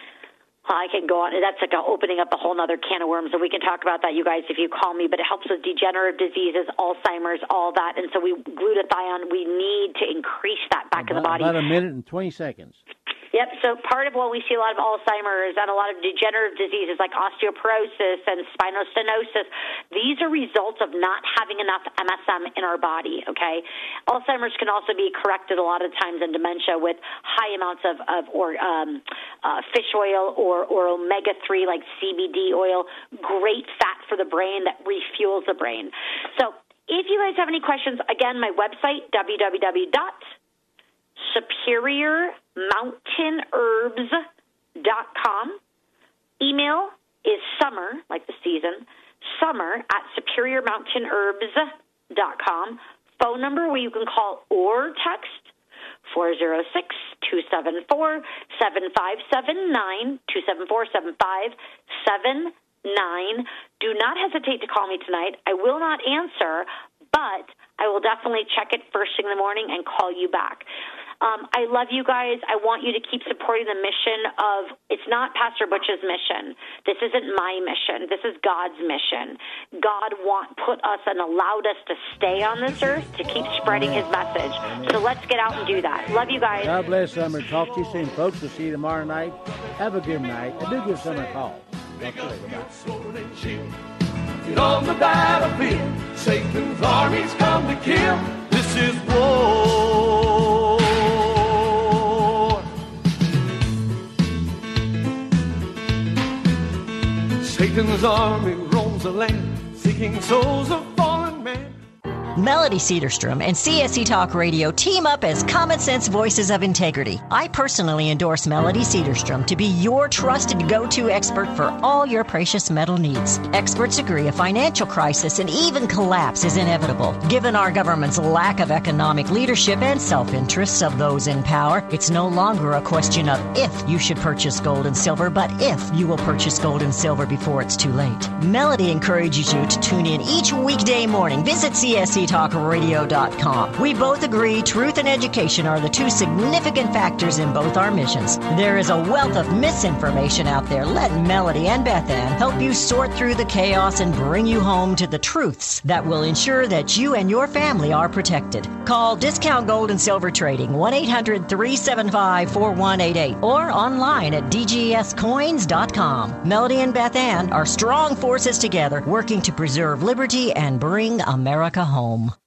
I can go on. That's like a, opening up a whole other can of worms, and we can talk about that, you guys, if you call me. But it helps with degenerative diseases, Alzheimer's, all that. And so we glutathione, we need to increase that back about, in the body. About a minute and twenty seconds. Yep, so part of what we see a lot of Alzheimer's and a lot of degenerative diseases like osteoporosis and spinal stenosis, these are results of not having enough M S M in our body, okay? Alzheimer's can also be corrected a lot of times in dementia with high amounts of, of or um, uh, fish oil or, or omega three like C B D oil, great fat for the brain that refuels the brain. So if you guys have any questions, again, my website, w w w dot superior mountain herbs dot com. Email is summer, like the season, summer at superior mountain herbs dot com. Phone number where you can call or text four oh six, two seven four, seven five seven nine, two seven four, seven five seven nine. Do not hesitate to call me tonight. I will not answer, but I will definitely check it first thing in the morning and call you back. Um, I love you guys. I want you to keep supporting the mission of, it's not Pastor Butch's mission. This isn't my mission. This is God's mission. God want, put us and allowed us to stay on this earth to keep spreading his message. So let's get out and do that. Love you guys. God bless Summer. Talk to you soon, folks. We'll see you tomorrow night. Have a good night. And do give Summer a call. Talk to you later. Bye. Get on the battlefield. Satan's armies come to kill. This is war. Satan's army roams the land, seeking souls of fallen men. Melody Cedarstrom and C S C Talk Radio team up as common sense voices of integrity. I personally endorse Melody Cedarstrom to be your trusted go-to expert for all your precious metal needs. Experts agree a financial crisis and even collapse is inevitable. Given our government's lack of economic leadership and self-interests of those in power, it's no longer a question of if you should purchase gold and silver, but if you will purchase gold and silver before it's too late. Melody encourages you to tune in each weekday morning. Visit C S C C Talk Radio dot com. We both agree truth and education are the two significant factors in both our missions. There is a wealth of misinformation out there. Let Melody and Beth Ann help you sort through the chaos and bring you home to the truths that will ensure that you and your family are protected. Call Discount Gold and Silver Trading, one eight hundred three seven five four one eight eight, or online at D G S coins dot com. Melody and Beth Ann are strong forces together working to preserve liberty and bring America home.